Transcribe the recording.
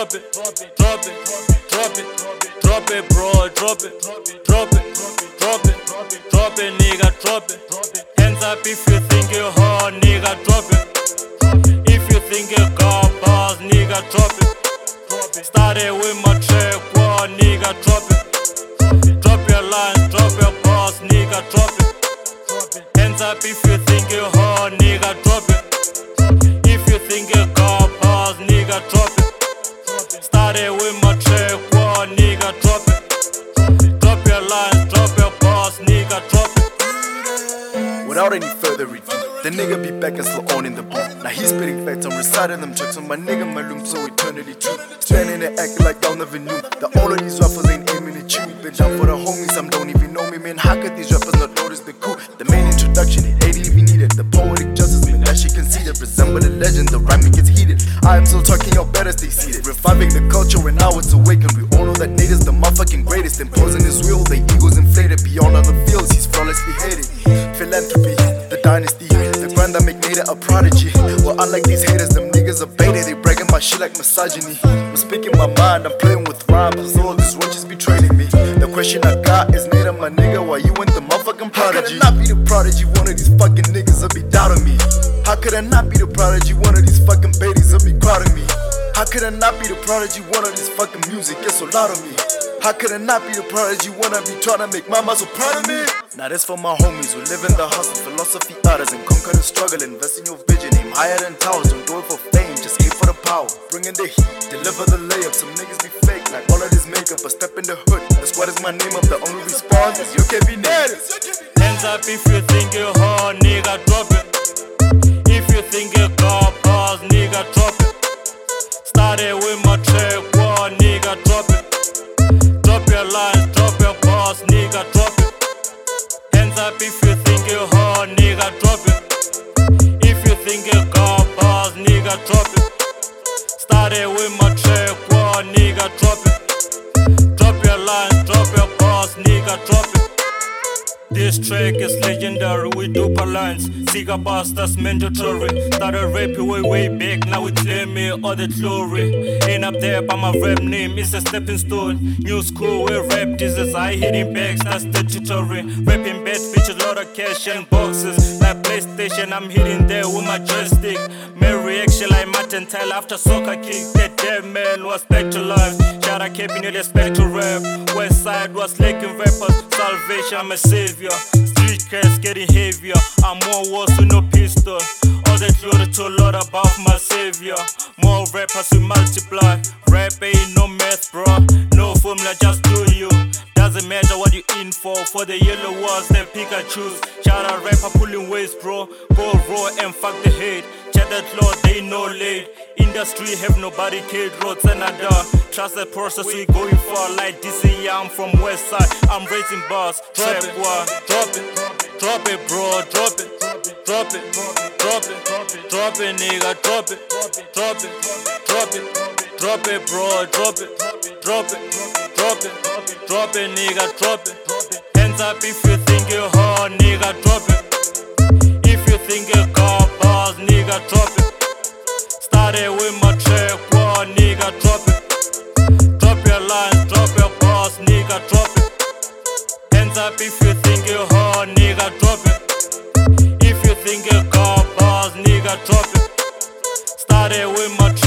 drop it, drop it, drop it, drop it, drop it, bro, drop it, drop it, drop it, drop it, nigga, drop it. Hands up if you think you're hard, nigga, drop it. If you think you got bars, nigga, drop it. Started with my track, war, nigga, drop it. Drop your lines, drop your bars, nigga, drop it. Hands up if you think you're hard, nigga, drop it. If you think you got bars, nigga, drop it. Started with my track, war, nigga, drop it. Drop your lines, drop your bars, nigga, drop it. Without any further ado, the nigga be back and slow on in the booth. Now he's spitting facts, I'm reciting them tracks on my nigga Malum, so eternally true. Standing there acting like y'all never knew that all of these rappers ain't aiming at you. Been down for the homies, some don't even know me, man. How could these rappers not notice the coup? The main introduction, it ain't even needed. The poetic justice, man, that shit conceded. Resemble a legend, the rhyming gets heated. I am still talking, y'all better stay seated. Reviving the culture when now it's awakened. We all know that Nate the motherfucking greatest. Imposing his will, the egos inflated. Beyond other fields, he's flawlessly hated. Philanthropy, the dynasty, the grind that make Nate a prodigy. Well, unlike these haters, them niggas are baited. They bragging about shit like misogyny. I'm speaking my mind, I'm playing with rhymes. All this roaches be training me. The question I got is, Nate, my nigga, why you ain't the motherfucking prodigy? How could I not be the prodigy? One of these fucking niggas will be doubting me. How could I not be the prodigy? One of these fucking babies will be crowding me. How could I not be the prodigy? One of these fucking music gets so loud on me. How could I not be the prodigy? Wanna be trying to make mama so proud of me? Now this for my homies who live in the hustle, philosophy artists and conquer the struggle. Invest in your vision, aim higher than towers. Don't do it for fame, just aim for the power. Bring in the heat, deliver the layup. Some niggas be fake, like all of this makeup. But step in the hood, the squad is my name up. The only response is you can't be named. Hands up if you think you're hard, nigga, drop it. If you think you got bars, nigga, drop it. Started with my track, war, nigga, drop it. Drop your lines, drop your bars, nigga, drop it. Hands up if you think you're hard, nigga, drop it. If you think you got bars, nigga, drop it. Started with my track, war, nigga, drop it. Drop your lines, drop your bars, nigga, drop it. This track is legendary, we duper lines. Seeker bastards mandatory. Started rapping way back, now we claim it all the glory. Ain't up there but my rap name is a stepping stone. New school where rap disease, I hitting bags, that's the tutorial. Rapping bad bitches, lot of cash and boxes. Like PlayStation, I'm hitting there with my joystick. Man reaction like Martin Tyler after soccer kick. That dead man was back to life. Shout out keeping it respect to rap. West side was laking rappers. Salvation, I'm a savior. Street cats getting heavier. I'm more wars with no pistol. All that loaded to a lot about my savior. More rappers we multiply. Rap ain't no math, bro. No formula, just do you. Doesn't matter what you in for. For the yellow ones, then Pikachu's. Shout out rapper pulling waste, bro. Go raw and fuck the hate. Chat that lord, they no late. Industry have no barricade, roads and other. Trust the process we going for. Like DC, I'm from west side. I'm raising bars. Drop it, drop it, drop it, bro, drop it, drop it, drop it, drop it, nigga, drop it, drop it, drop it, drop it, bro, drop it, drop it, drop it, drop it, nigga, drop it. Hands up if you think you're hard, nigga, drop it. If you think you got bars, nigga, drop it. Started with my track, war, nigga, drop it. Drop your lines, drop your bars, nigga, drop it. Hands up if you think you're hard, nigga, drop it. If you think you got bars, nigga, drop it. Started with my